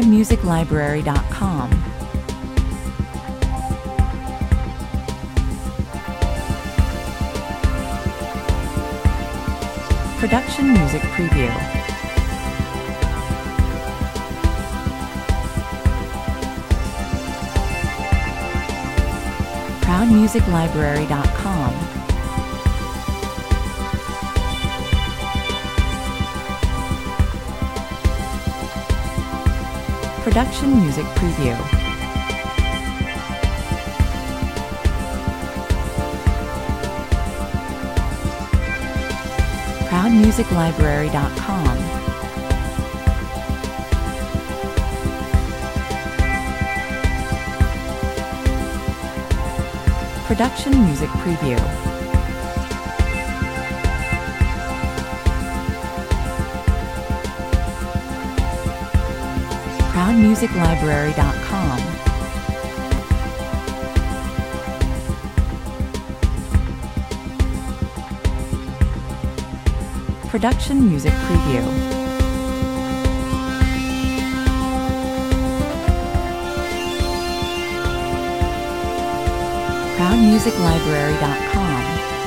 ProudMusicLibrary.com. Production Music Preview. ProudMusicLibrary.com. Production Music Preview. ProudMusicLibrary.com. Production Music Preview. ProudMusicLibrary.com. Production Music Preview. ProudMusicLibrary.com.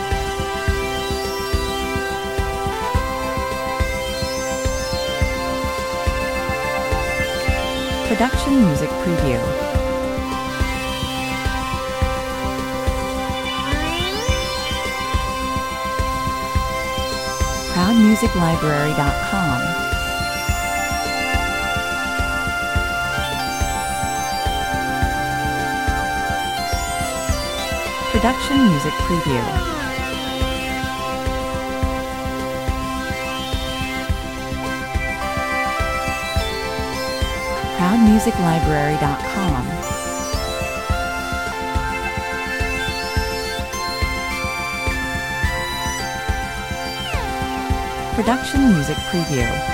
Production Music Preview. ProudMusicLibrary.com. Production Music Preview. ProudMusicLibrary.com. Production Music Preview.